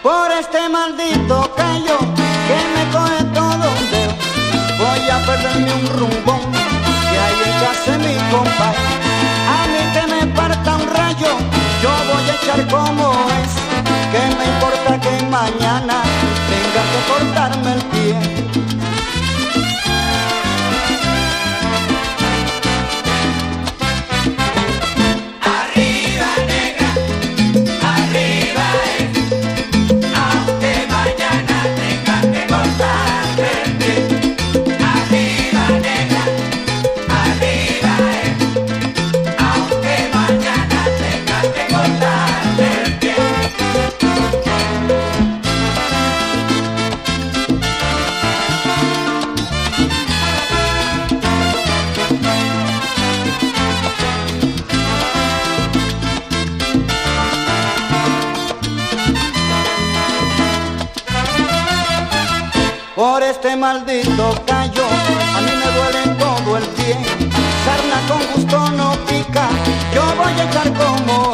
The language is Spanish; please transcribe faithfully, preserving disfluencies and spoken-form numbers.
Por este maldito callo que me coge todo un dedo, voy a perderme un rumbón que hay en casa de mi compadre. A mí que me parta un rayo, yo voy a echar como es. Que me importa que mañana tenga que cortarme el pie. Por este maldito callo, a mí me duele todo el pie. Sarna con gusto no pica, yo voy a echar como